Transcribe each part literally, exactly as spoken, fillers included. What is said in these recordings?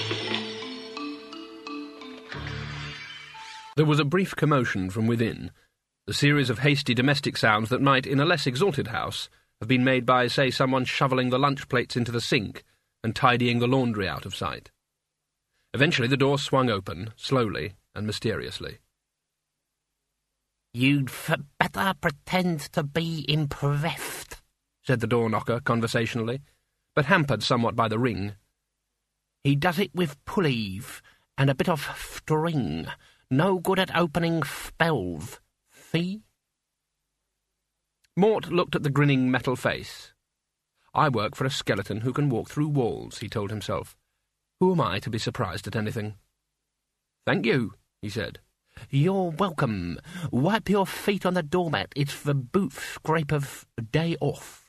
There was a brief commotion from within, the series of hasty domestic sounds that might, in a less exalted house, have been made by, say, someone shovelling the lunch plates into the sink and tidying the laundry out of sight. Eventually the door swung open, slowly and mysteriously. "You'd f- better pretend to be impressed," said the door-knocker conversationally, but hampered somewhat by the ring. "He does it with pulleys and a bit of string. No good at opening spells. See?" Mort looked at the grinning metal face. "I work for a skeleton who can walk through walls," he told himself. "Who am I to be surprised at anything?" "Thank you," he said. "You're welcome. Wipe your feet on the doormat. It's the boot scraper's day off."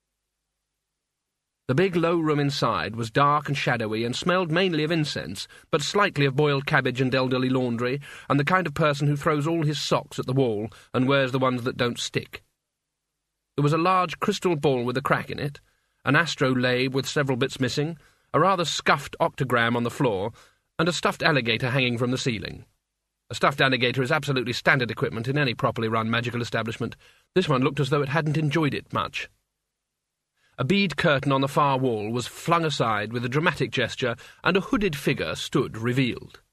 The big low room inside was dark and shadowy and smelled mainly of incense, but slightly of boiled cabbage and elderly laundry, and the kind of person who throws all his socks at the wall and wears the ones that don't stick. There was a large crystal ball with a crack in it, an astrolabe with several bits missing, a rather scuffed octagram on the floor, and a stuffed alligator hanging from the ceiling. A stuffed alligator is absolutely standard equipment in any properly run magical establishment. This one looked as though it hadn't enjoyed it much. A bead curtain on the far wall was flung aside with a dramatic gesture, and a hooded figure stood revealed.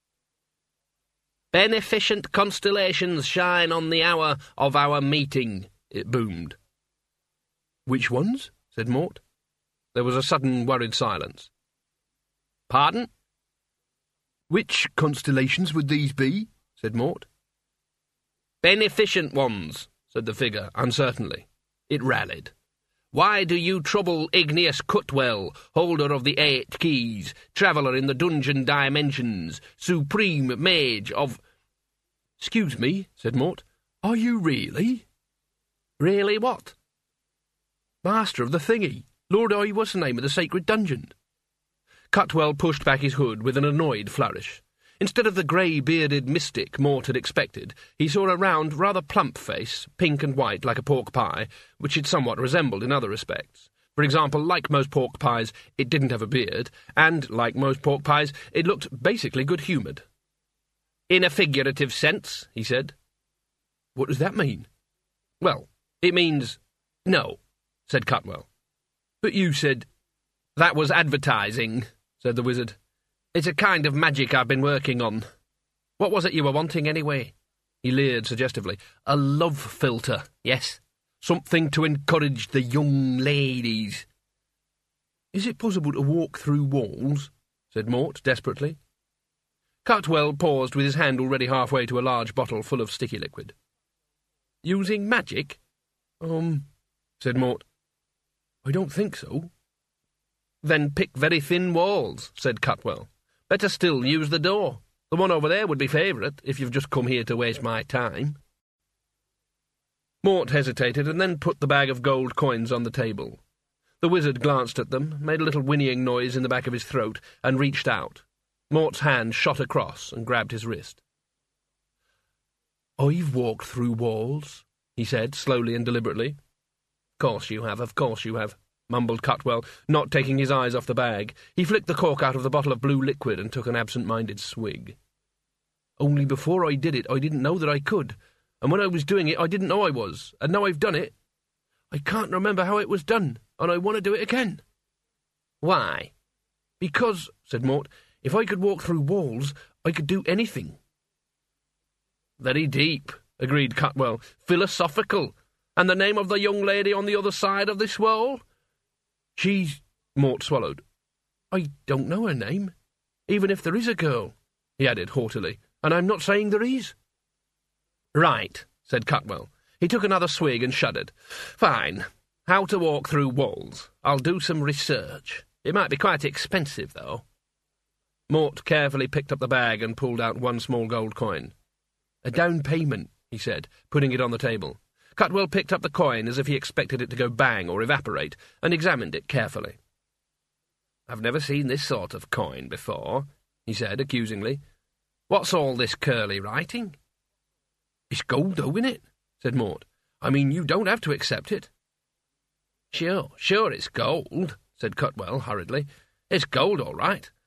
"Beneficent constellations shine on the hour of our meeting," it boomed. "Which ones?" said Mort. There was a sudden worried silence. "Pardon?" "Which constellations would these be?" said Mort. "Beneficent ones," said the figure uncertainly. It rallied. "Why do you trouble Igneous Cutwell, holder of the eight keys, traveller in the dungeon dimensions, supreme mage of—" "Excuse me," said Mort. "Are you really?" "Really what?" "Master of the thingy. Lord I what's the name of the sacred dungeon?" Cutwell pushed back his hood with an annoyed flourish. Instead of the grey-bearded mystic Mort had expected, he saw a round, rather plump face, pink and white like a pork pie, which it somewhat resembled in other respects. For example, like most pork pies, it didn't have a beard, and, like most pork pies, it looked basically good-humoured. "In a figurative sense," he said. "What does that mean?" "Well, it means no," said Cutwell. "But you said—" "That was advertising," said the wizard. "It's a kind of magic I've been working on. What was it you were wanting, anyway?" He leered suggestively. "A love filter, yes. Something to encourage the young ladies." "Is it possible to walk through walls?" said Mort desperately. Cutwell paused with his hand already halfway to a large bottle full of sticky liquid. "Using magic?" Um, said Mort. "I don't think so." "Then pick very thin walls," said Cutwell. "Better still, use the door. The one over there would be favourite, if you've just come here to waste my time." Mort hesitated, and then put the bag of gold coins on the table. The wizard glanced at them, made a little whinnying noise in the back of his throat, and reached out. Mort's hand shot across and grabbed his wrist. "I've walked through walls," he said, slowly and deliberately. "Of course you have, of course you have," mumbled Cutwell, not taking his eyes off the bag. He flicked the cork out of the bottle of blue liquid and took an absent-minded swig. "Only before I did it, I didn't know that I could, and when I was doing it, I didn't know I was, and now I've done it. I can't remember how it was done, and I want to do it again." "Why?" "Because," said Mort, "if I could walk through walls, I could do anything." "Very deep," agreed Cutwell. "Philosophical. And the name of the young lady on the other side of this wall?" "She's—" Mort swallowed. "I don't know her name. Even if there is a girl," he added haughtily, "and I'm not saying there is." "Right," said Cutwell. He took another swig and shuddered. "Fine. How to walk through walls. I'll do some research. It might be quite expensive, though." Mort carefully picked up the bag and pulled out one small gold coin. "A down payment," he said, putting it on the table. Cutwell picked up the coin as if he expected it to go bang or evaporate, and examined it carefully. "I've never seen this sort of coin before," he said accusingly. "What's all this curly writing?" "It's gold, though, innit?" said Mort. "I mean, you don't have to accept it." "Sure, sure it's gold," said Cutwell hurriedly. "It's gold, all right.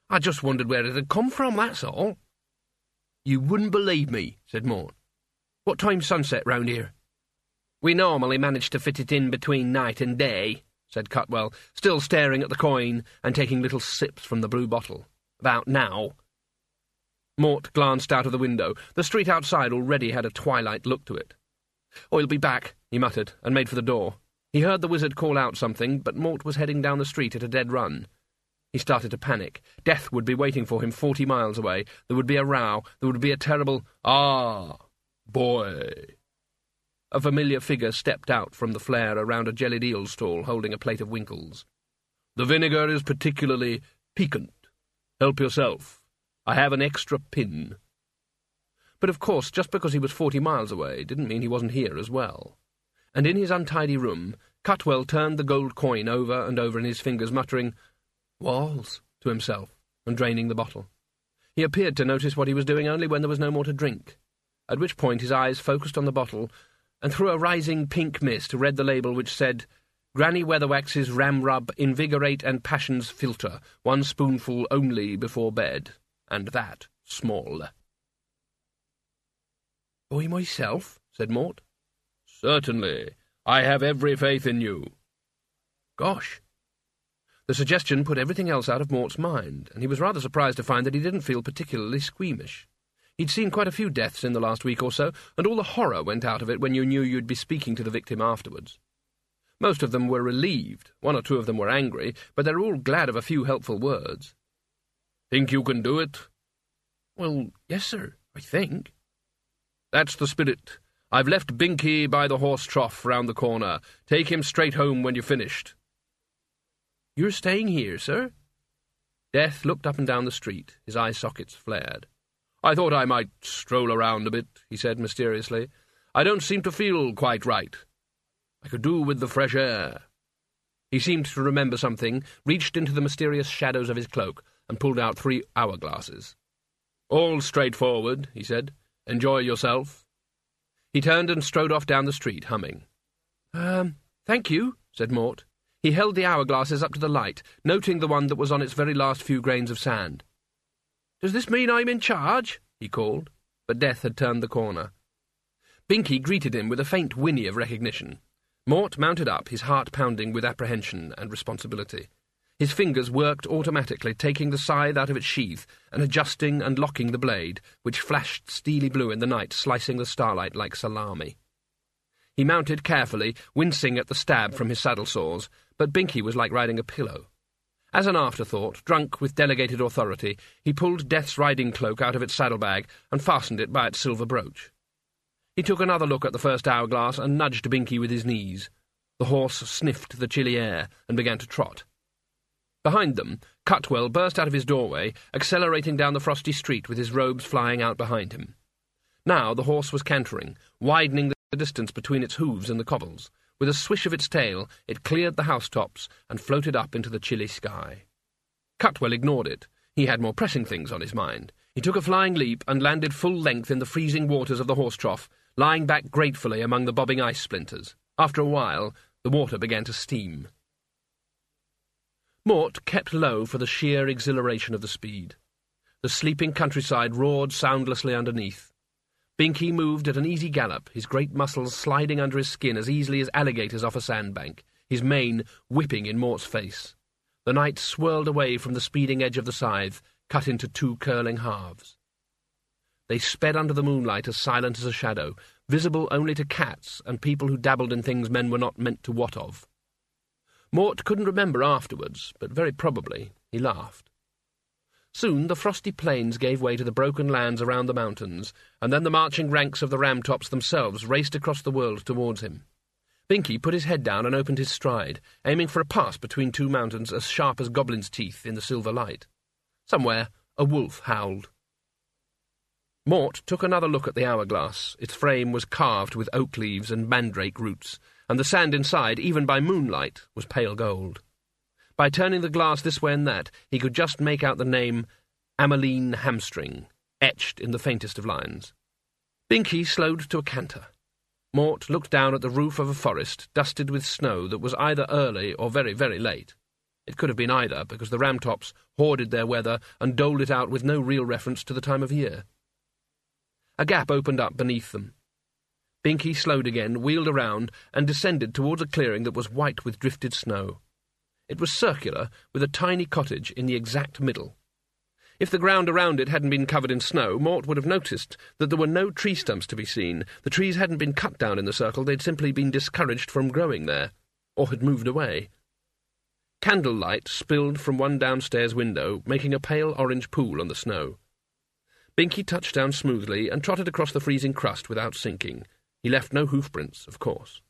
I just wondered where it had come from, that's all." "You wouldn't believe me," said Mort. "What time's sunset round here?" "We normally manage to fit it in between night and day," said Cutwell, still staring at the coin and taking little sips from the blue bottle. "About now." Mort glanced out of the window. The street outside already had a twilight look to it. "Oh, he'll be back," he muttered, and made for the door. He heard the wizard call out something, but Mort was heading down the street at a dead run. He started to panic. Death would be waiting for him forty miles away. There would be a row. There would be a terrible, "Ah, boy." A familiar figure stepped out from the flare around a jellied eel stall holding a plate of winkles. "The vinegar is particularly piquant. Help yourself. I have an extra pin." But of course, just because he was forty miles away didn't mean he wasn't here as well. And in his untidy room, Cutwell turned the gold coin over and over in his fingers, muttering, "Walls," to himself, and draining the bottle. He appeared to notice what he was doing only when there was no more to drink, at which point his eyes focused on the bottle, and through a rising pink mist read the label which said, "Granny Weatherwax's Ram Rub Invigorate and Passions Filter, one spoonful only before bed, and that small." "I myself?" said Mort. "Certainly. I have every faith in you." "Gosh." The suggestion put everything else out of Mort's mind, and he was rather surprised to find that he didn't feel particularly squeamish. He'd seen quite a few deaths in the last week or so, and all the horror went out of it when you knew you'd be speaking to the victim afterwards. Most of them were relieved, one or two of them were angry, but they were all glad of a few helpful words. "Think you can do it?" "Well, yes, sir, I think." "That's the spirit. I've left Binky by the horse trough round the corner. Take him straight home when you've finished." "You're staying here, sir?" Death looked up and down the street. His eye sockets flared. "I thought I might stroll around a bit," he said mysteriously. "I don't seem to feel quite right. I could do with the fresh air." He seemed to remember something, reached into the mysterious shadows of his cloak, and pulled out three hourglasses. "All straightforward," he said. "Enjoy yourself." He turned and strode off down the street, humming. Um, thank you," said Mort. He held the hourglasses up to the light, noting the one that was on its very last few grains of sand. "Does this mean I'm in charge?" he called, but Death had turned the corner. Binky greeted him with a faint whinny of recognition. Mort mounted up, his heart pounding with apprehension and responsibility. His fingers worked automatically, taking the scythe out of its sheath and adjusting and locking the blade, which flashed steely blue in the night, slicing the starlight like salami. He mounted carefully, wincing at the stab from his saddle sores, but Binky was like riding a pillow. As an afterthought, drunk with delegated authority, he pulled Death's riding cloak out of its saddlebag and fastened it by its silver brooch. He took another look at the first hourglass and nudged Binky with his knees. The horse sniffed the chilly air and began to trot. Behind them, Cutwell burst out of his doorway, accelerating down the frosty street with his robes flying out behind him. Now the horse was cantering, widening the distance between its hooves and the cobbles. With a swish of its tail, it cleared the housetops and floated up into the chilly sky. Cutwell ignored it. He had more pressing things on his mind. He took a flying leap and landed full length in the freezing waters of the horse trough, lying back gratefully among the bobbing ice splinters. After a while, the water began to steam. Mort kept low for the sheer exhilaration of the speed. The sleeping countryside roared soundlessly underneath. Binky moved at an easy gallop, his great muscles sliding under his skin as easily as alligators off a sandbank, his mane whipping in Mort's face. The night swirled away from the speeding edge of the scythe, cut into two curling halves. They sped under the moonlight as silent as a shadow, visible only to cats and people who dabbled in things men were not meant to wot of. Mort couldn't remember afterwards, but very probably he laughed. Soon the frosty plains gave way to the broken lands around the mountains, and then the marching ranks of the ram-tops themselves raced across the world towards him. Binky put his head down and opened his stride, aiming for a pass between two mountains as sharp as goblins' teeth in the silver light. Somewhere a wolf howled. Mort took another look at the hourglass. Its frame was carved with oak leaves and mandrake roots, and the sand inside, even by moonlight, was pale gold. By turning the glass this way and that, he could just make out the name Ameline Hamstring, etched in the faintest of lines. Binky slowed to a canter. Mort looked down at the roof of a forest, dusted with snow that was either early or very, very late. It could have been either, because the Ramtops hoarded their weather and doled it out with no real reference to the time of year. A gap opened up beneath them. Binky slowed again, wheeled around, and descended towards a clearing that was white with drifted snow. It was circular, with a tiny cottage in the exact middle. If the ground around it hadn't been covered in snow, Mort would have noticed that there were no tree stumps to be seen. The trees hadn't been cut down in the circle, they'd simply been discouraged from growing there, or had moved away. Candlelight spilled from one downstairs window, making a pale orange pool on the snow. Binky touched down smoothly and trotted across the freezing crust without sinking. He left no hoofprints, of course.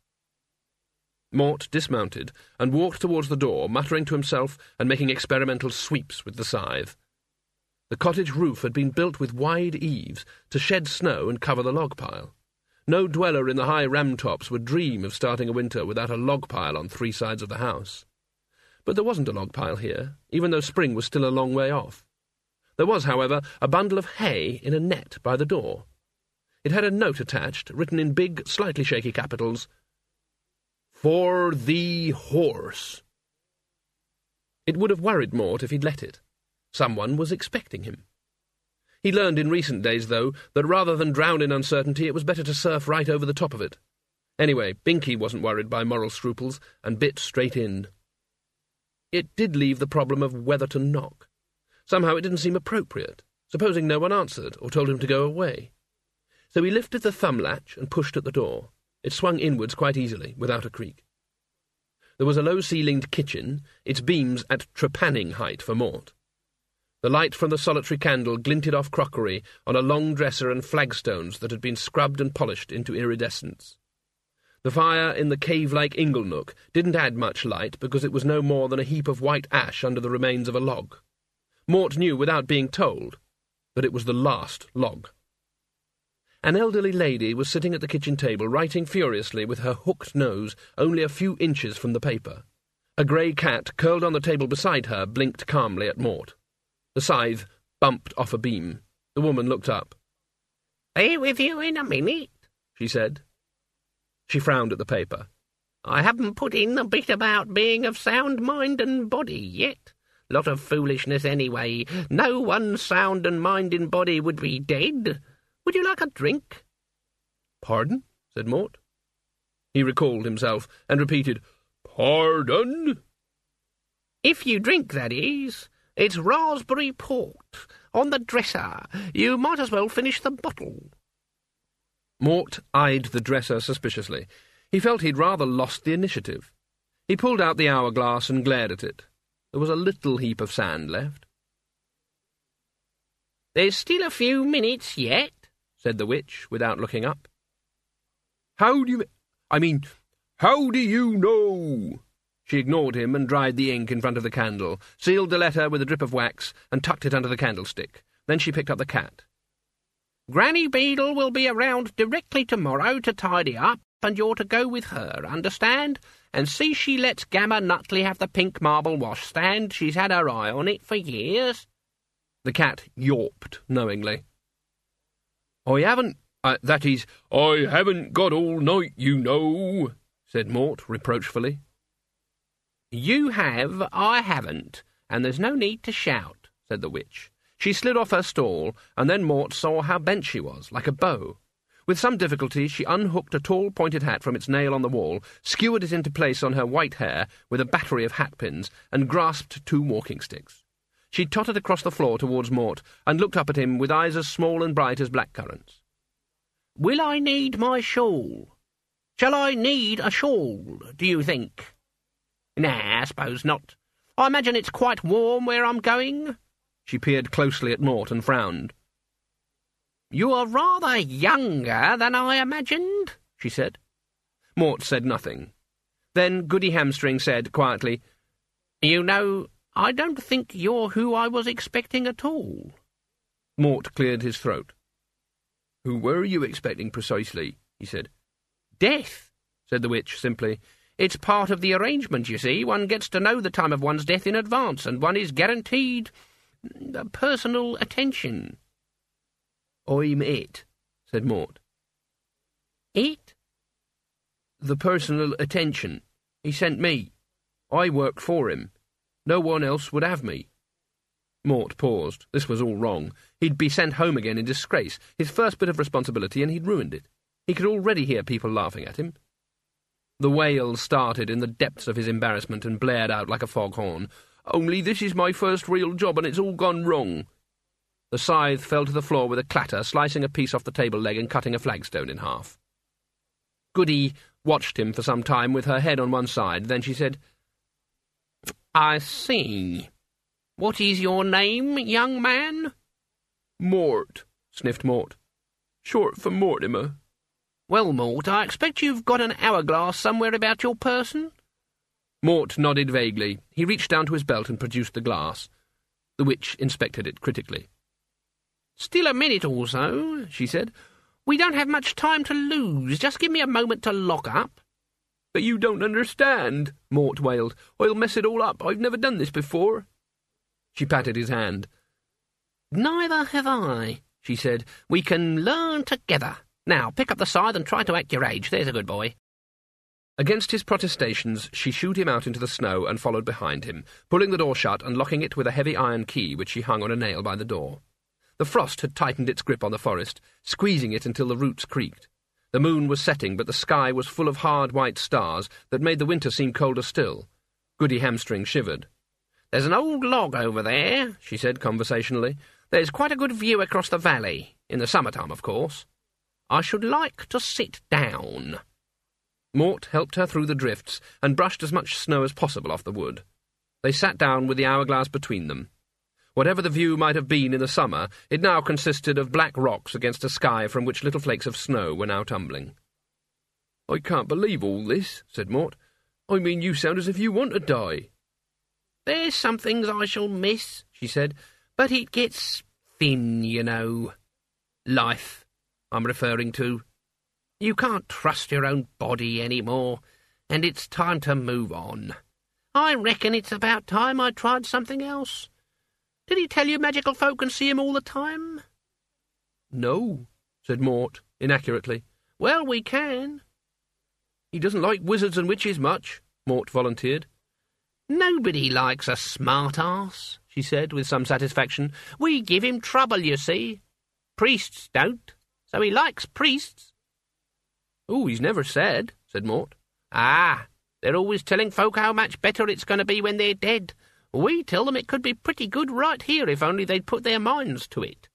Mort dismounted and walked towards the door, muttering to himself and making experimental sweeps with the scythe. The cottage roof had been built with wide eaves to shed snow and cover the log pile. No dweller in the high Ramtops would dream of starting a winter without a log pile on three sides of the house. But there wasn't a log pile here, even though spring was still a long way off. There was, however, a bundle of hay in a net by the door. It had a note attached, written in big, slightly shaky capitals, "For the horse." It would have worried Mort if he'd let it. Someone was expecting him. He learned in recent days, though, that rather than drown in uncertainty, it was better to surf right over the top of it. Anyway, Binky wasn't worried by moral scruples, and bit straight in. It did leave the problem of whether to knock. Somehow it didn't seem appropriate, supposing no one answered or told him to go away. So he lifted the thumb latch and pushed at the door. It swung inwards quite easily, without a creak. There was a low-ceilinged kitchen, its beams at trepanning height for Mort. The light from the solitary candle glinted off crockery on a long dresser and flagstones that had been scrubbed and polished into iridescence. The fire in the cave-like inglenook didn't add much light because it was no more than a heap of white ash under the remains of a log. Mort knew without being told that it was the last log. An elderly lady was sitting at the kitchen table, writing furiously with her hooked nose only a few inches from the paper. A grey cat, curled on the table beside her, blinked calmly at Mort. The scythe bumped off a beam. The woman looked up. "Be with you in a minute," she said. She frowned at the paper. "I haven't put in the bit about being of sound mind and body yet. Lot of foolishness anyway. No one sound and mind in body would be dead. Would you like a drink?" "Pardon?" said Mort. He recalled himself and repeated, "Pardon?" "If you drink, that is. It's raspberry port. On the dresser. You might as well finish the bottle." Mort eyed the dresser suspiciously. He felt he'd rather lost the initiative. He pulled out the hourglass and glared at it. There was a little heap of sand left. "There's still a few minutes yet," said the witch, without looking up. "How do you... I mean, how do you know?" She ignored him and dried the ink in front of the candle, sealed the letter with a drip of wax, and tucked it under the candlestick. Then she picked up the cat. "Granny Beadle will be around directly tomorrow to tidy up, and you're to go with her, understand? And see she lets Gamma Nutley have the pink marble washstand. She's had her eye on it for years." The cat yawped knowingly. "I haven't... Uh, that is, I haven't got all night, you know," said Mort reproachfully. "You have, I haven't, and there's no need to shout," said the witch. She slid off her stall, and then Mort saw how bent she was, like a bow. With some difficulty she unhooked a tall pointed hat from its nail on the wall, skewered it into place on her white hair with a battery of hat-pins, and grasped two walking sticks. She tottered across the floor towards Mort, and looked up at him with eyes as small and bright as blackcurrants. "Will I need my shawl? Shall I need a shawl, do you think?" "Nah, I suppose not. I imagine it's quite warm where I'm going." She peered closely at Mort and frowned. "You are rather younger than I imagined," she said. Mort said nothing. Then Goody Hamstring said quietly, "You know, I don't think you're who I was expecting at all." Mort cleared his throat. "Who were you expecting precisely?" he said. "Death," said the witch simply. "It's part of the arrangement, you see. One gets to know the time of one's death in advance, and one is guaranteed personal attention." "I'm it," said Mort. "It?" "The personal attention. He sent me. I work for him. No one else would have me. Mort paused. This was all wrong. He'd be sent home again in disgrace, his first bit of responsibility, and he'd ruined it. He could already hear people laughing at him. The wail started in the depths of his embarrassment and blared out like a foghorn. "Only this is my first real job, and it's all gone wrong." The scythe fell to the floor with a clatter, slicing a piece off the table leg and cutting a flagstone in half. Goody watched him for some time with her head on one side. Then she said, "I see. What is your name, young man?" "Mort," sniffed Mort. "Short for Mortimer." "Well, Mort, I expect you've got an hourglass somewhere about your person?" Mort nodded vaguely. He reached down to his belt and produced the glass. The witch inspected it critically. "Still a minute or so," she said. "We don't have much time to lose. Just give me a moment to lock up." "But you don't understand," Mort wailed. "I'll mess it all up. I've never done this before." She patted his hand. "Neither have I," she said. "We can learn together. Now, pick up the scythe and try to act your age. There's a good boy." Against his protestations, she shooed him out into the snow and followed behind him, pulling the door shut and locking it with a heavy iron key which she hung on a nail by the door. The frost had tightened its grip on the forest, squeezing it until the roots creaked. The moon was setting, but the sky was full of hard white stars that made the winter seem colder still. Goody Hamstring shivered. "There's an old log over there," she said conversationally. "There's quite a good view across the valley, in the summer-time, of course. I should like to sit down." Mort helped her through the drifts and brushed as much snow as possible off the wood. They sat down with the hourglass between them. Whatever the view might have been in the summer, it now consisted of black rocks against a sky from which little flakes of snow were now tumbling. "I can't believe all this," said Mort. "I mean, you sound as if you want to die." "There's some things I shall miss," she said, "but it gets thin, you know. Life, I'm referring to. You can't trust your own body any more, and it's time to move on. I reckon it's about time I tried something else. Did he tell you magical folk can see him all the time?" "No," said Mort, inaccurately. "Well, we can." "He doesn't like wizards and witches much," Mort volunteered. "Nobody likes a smart-ass," she said with some satisfaction. "We give him trouble, you see. Priests don't, so he likes priests." "Oh, he's never said," said Mort. "Ah, they're always telling folk how much better it's going to be when they're dead. We tell them it could be pretty good right here if only they'd put their minds to it."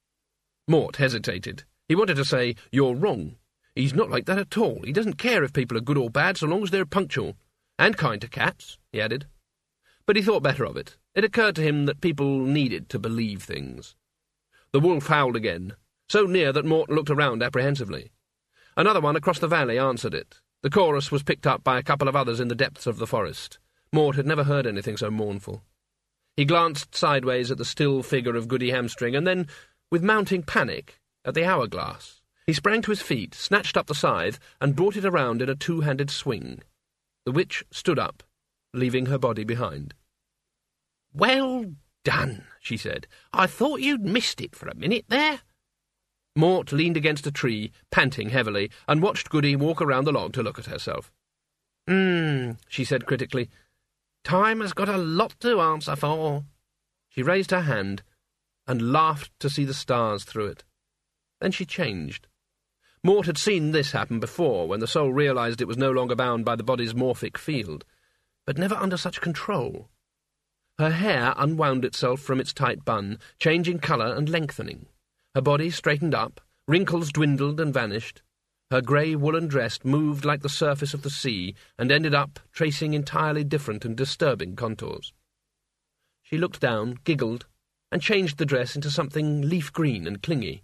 Mort hesitated. He wanted to say, "You're wrong. He's not like that at all. He doesn't care if people are good or bad so long as they're punctual. And kind to cats," he added. But he thought better of it. It occurred to him that people needed to believe things. The wolf howled again, so near that Mort looked around apprehensively. Another one across the valley answered it. The chorus was picked up by a couple of others in the depths of the forest. Mort had never heard anything so mournful. He glanced sideways at the still figure of Goody Hamstring, and then, with mounting panic, at the hourglass. He sprang to his feet, snatched up the scythe, and brought it around in a two-handed swing. The witch stood up, leaving her body behind. "Well done," she said. "I thought you'd missed it for a minute there." Mort leaned against a tree, panting heavily, and watched Goody walk around the log to look at herself. Hmm, she said critically. "Time has got a lot to answer for." She raised her hand and laughed to see the stars through it. Then she changed. Mort had seen this happen before, when the soul realized it was no longer bound by the body's morphic field, but never under such control. Her hair unwound itself from its tight bun, changing colour and lengthening. Her body straightened up, wrinkles dwindled and vanished. Her grey woolen dress moved like the surface of the sea and ended up tracing entirely different and disturbing contours. She looked down, giggled, and changed the dress into something leaf-green and clingy.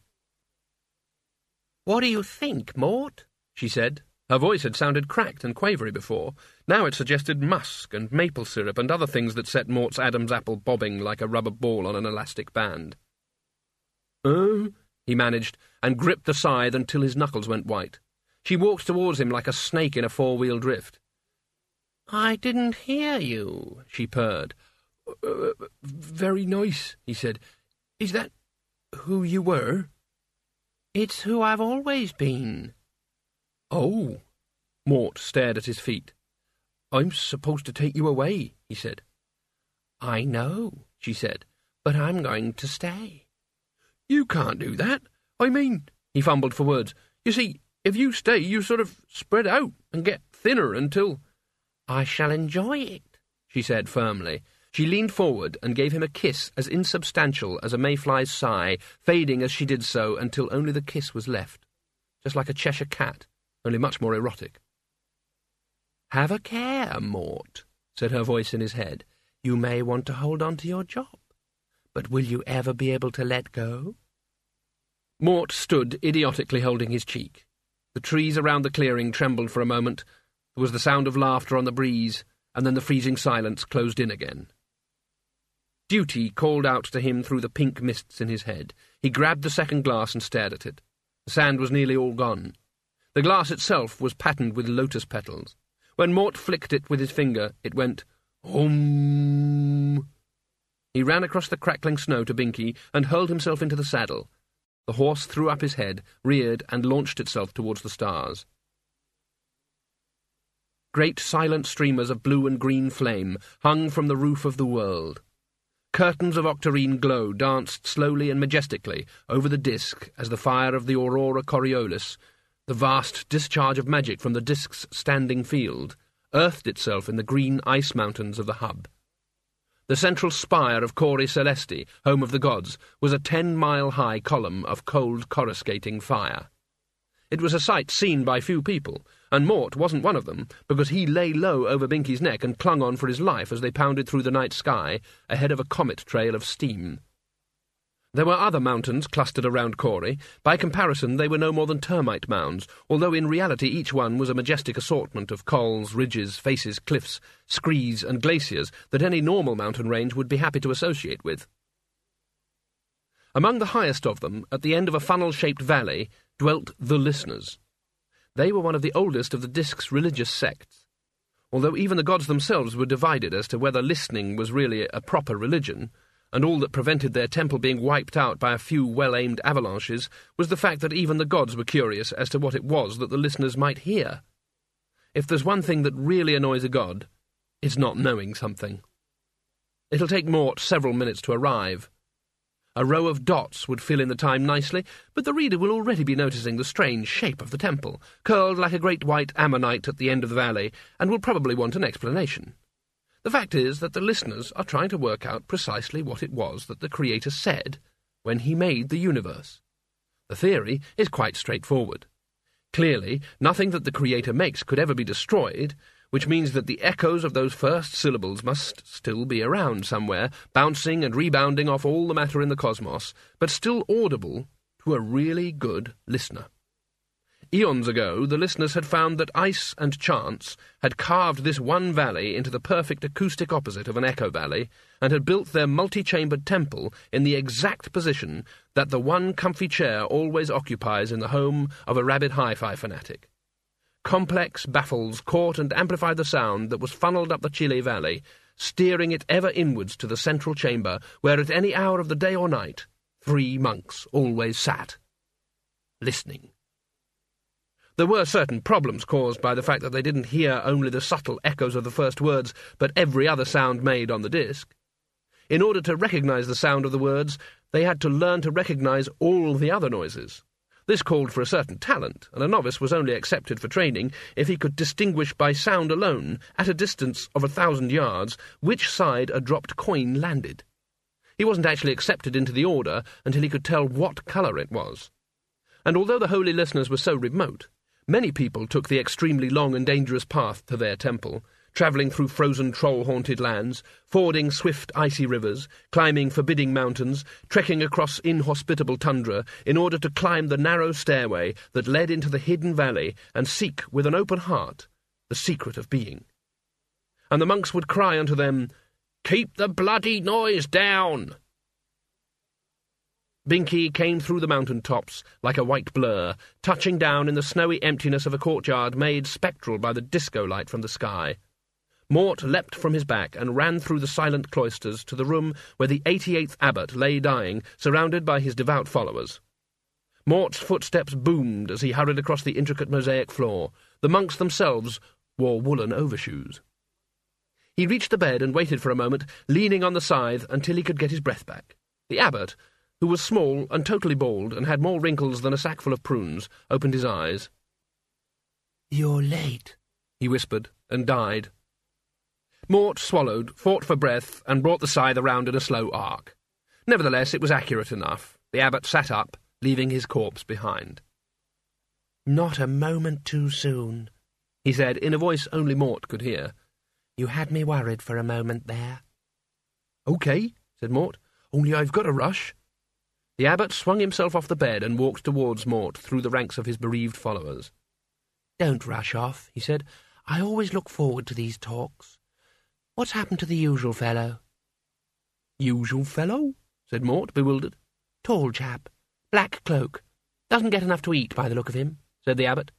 "What do you think, Mort?" she said. Her voice had sounded cracked and quavery before. Now it suggested musk and maple syrup and other things that set Mort's Adam's apple bobbing like a rubber ball on an elastic band. "Uh?" he managed, and gripped the scythe until his knuckles went white. She walked towards him like a snake in a four-wheel drift. "I didn't hear you," she purred. Uh, "very nice," he said. "Is that who you were?" "It's who I've always been." "Oh." Mort stared at his feet. "I'm supposed to take you away," he said. "I know," she said, "but I'm going to stay." "You can't do that. I mean," he fumbled for words, "you see, if you stay, you sort of spread out and get thinner until—" "I shall enjoy it," she said firmly. She leaned forward and gave him a kiss as insubstantial as a mayfly's sigh, fading as she did so until only the kiss was left, just like a Cheshire cat, only much more erotic. "Have a care, Mort," said her voice in his head. "You may want to hold on to your job, but will you ever be able to let go?" Mort stood idiotically holding his cheek. The trees around the clearing trembled for a moment. There was the sound of laughter on the breeze, and then the freezing silence closed in again. Duty called out to him through the pink mists in his head. He grabbed the second glass and stared at it. The sand was nearly all gone. The glass itself was patterned with lotus petals. When Mort flicked it with his finger, it went, "Om." He ran across the crackling snow to Binky and hurled himself into the saddle. The horse threw up his head, reared, and launched itself towards the stars. Great silent streamers of blue and green flame hung from the roof of the world. Curtains of octarine glow danced slowly and majestically over the disk as the fire of the Aurora Coriolis, the vast discharge of magic from the disk's standing field, earthed itself in the green ice mountains of the hub. The central spire of Cori Celesti, home of the gods, was a ten-mile-high column of cold coruscating fire. It was a sight seen by few people, and Mort wasn't one of them, because he lay low over Binky's neck and clung on for his life as they pounded through the night sky, ahead of a comet trail of steam. There were other mountains clustered around Cori. By comparison, they were no more than termite mounds, although in reality each one was a majestic assortment of cols, ridges, faces, cliffs, screes, and glaciers that any normal mountain range would be happy to associate with. Among the highest of them, at the end of a funnel-shaped valley, dwelt the Listeners. They were one of the oldest of the disk's religious sects. Although even the gods themselves were divided as to whether listening was really a proper religion, and all that prevented their temple being wiped out by a few well-aimed avalanches was the fact that even the gods were curious as to what it was that the listeners might hear. If there's one thing that really annoys a god, it's not knowing something. It'll take Mort several minutes to arrive. A row of dots would fill in the time nicely, but the reader will already be noticing the strange shape of the temple, curled like a great white ammonite at the end of the valley, and will probably want an explanation. The fact is that the listeners are trying to work out precisely what it was that the Creator said when he made the universe. The theory is quite straightforward. Clearly, nothing that the Creator makes could ever be destroyed, which means that the echoes of those first syllables must still be around somewhere, bouncing and rebounding off all the matter in the cosmos, but still audible to a really good listener. Eons ago, the listeners had found that ice and chance had carved this one valley into the perfect acoustic opposite of an echo valley, and had built their multi-chambered temple in the exact position that the one comfy chair always occupies in the home of a rabid hi-fi fanatic. Complex baffles caught and amplified the sound that was funnelled up the Chile Valley, steering it ever inwards to the central chamber, where at any hour of the day or night, three monks always sat, listening. There were certain problems caused by the fact that they didn't hear only the subtle echoes of the first words, but every other sound made on the disc. In order to recognise the sound of the words, they had to learn to recognise all the other noises. This called for a certain talent, and a novice was only accepted for training if he could distinguish by sound alone, at a distance of a thousand yards, which side a dropped coin landed. He wasn't actually accepted into the order until he could tell what colour it was. And although the holy listeners were so remote, many people took the extremely long and dangerous path to their temple, travelling through frozen troll-haunted lands, fording swift icy rivers, climbing forbidding mountains, trekking across inhospitable tundra in order to climb the narrow stairway that led into the hidden valley and seek with an open heart the secret of being. And the monks would cry unto them, "Keep the bloody noise down!" Binky came through the mountain tops like a white blur, touching down in the snowy emptiness of a courtyard made spectral by the disco light from the sky. Mort leapt from his back and ran through the silent cloisters to the room where the eighty-eighth abbot lay dying, surrounded by his devout followers. Mort's footsteps boomed as he hurried across the intricate mosaic floor. The monks themselves wore woolen overshoes. He reached the bed and waited for a moment, leaning on the scythe until he could get his breath back. The abbot, who was small and totally bald and had more wrinkles than a sackful of prunes, opened his eyes. "You're late," he whispered, and died. Mort swallowed, fought for breath, and brought the scythe around in a slow arc. Nevertheless, it was accurate enough. The abbot sat up, leaving his corpse behind. "Not a moment too soon," he said, in a voice only Mort could hear. "You had me worried for a moment there." "OK," said Mort, "only I've got a rush." The abbot swung himself off the bed and walked towards Mort through the ranks of his bereaved followers. "Don't rush off," he said. "I always look forward to these talks. What's happened to the usual fellow?" "Usual fellow?" said Mort, bewildered. "Tall chap. Black cloak. Doesn't get enough to eat by the look of him," said the abbot.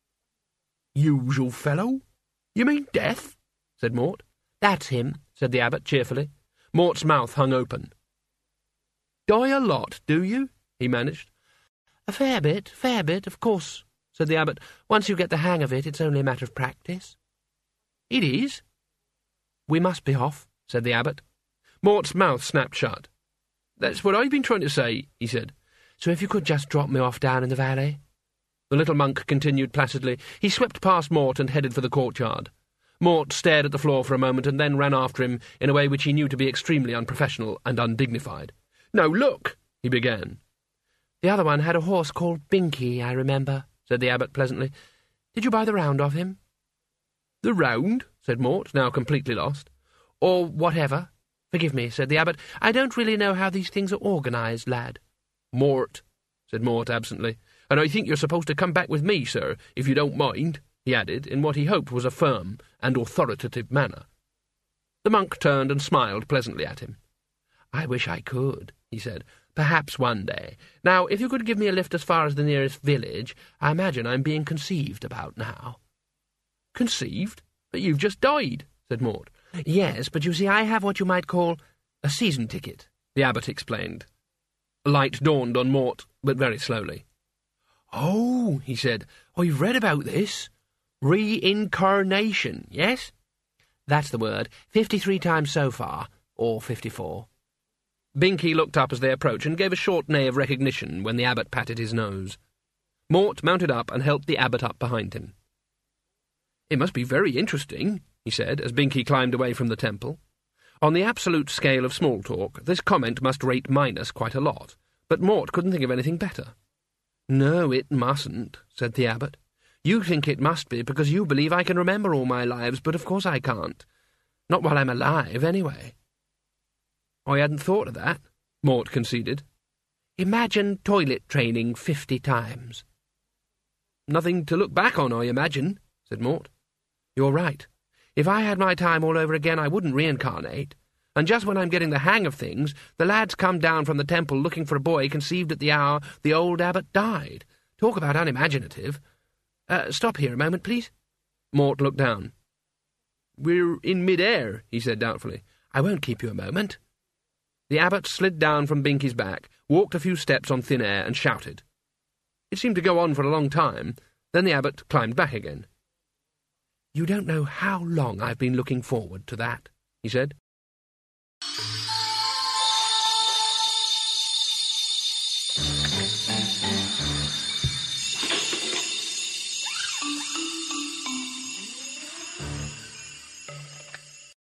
"Usual fellow? You mean Death?" said Mort. "That's him," said the abbot cheerfully. Mort's mouth hung open. "Die a lot, do you?" he managed. "A fair bit, fair bit, of course," said the abbot. "Once you get the hang of it, it's only a matter of practice." "It is?" "We must be off," said the abbot. Mort's mouth snapped shut. "That's what I've been trying to say," he said. "So if you could just drop me off down in the valley." The little monk continued placidly. He swept past Mort and headed for the courtyard. Mort stared at the floor for a moment and then ran after him in a way which he knew to be extremely unprofessional and undignified. "Now look," he began. "The other one had a horse called Binky, I remember," said the abbot pleasantly. "Did you buy the round of him?" "The round?" said Mort, now completely lost. "Or whatever. Forgive me," said the abbot. "I don't really know how these things are organised, lad." "Mort," said Mort absently, "and I think you're supposed to come back with me, sir, if you don't mind," he added, in what he hoped was a firm and authoritative manner. The monk turned and smiled pleasantly at him. "I wish I could," he said. "Perhaps one day. Now, if you could give me a lift as far as the nearest village, I imagine I'm being conceived about now." "Conceived? But you've just died," said Mort. "Yes, but you see, I have what you might call a season ticket," the abbot explained. Light dawned on Mort, but very slowly. "Oh," he said, "I've read about this. Reincarnation, yes?" "That's the word. Fifty-three times so far, or fifty-four." Binky looked up as they approached and gave a short neigh of recognition when the abbot patted his nose. Mort mounted up and helped the abbot up behind him. "It must be very interesting," he said, as Binky climbed away from the temple. On the absolute scale of small talk, this comment must rate minus quite a lot, but Mort couldn't think of anything better. "No, it mustn't," said the abbot. "You think it must be because you believe I can remember all my lives, but of course I can't. Not while I'm alive, anyway." "I hadn't thought of that," Mort conceded. "Imagine toilet training fifty times." "Nothing to look back on, I imagine," said Mort. "You're right. If I had my time all over again, I wouldn't reincarnate. And just when I'm getting the hang of things, the lads come down from the temple looking for a boy conceived at the hour the old abbot died. Talk about unimaginative. Uh, stop here a moment, please." Mort looked down. "We're in mid-air," he said doubtfully. "I won't keep you a moment." The abbot slid down from Binky's back, walked a few steps on thin air, and shouted. It seemed to go on for a long time. Then the abbot climbed back again. "You don't know how long I've been looking forward to that," he said.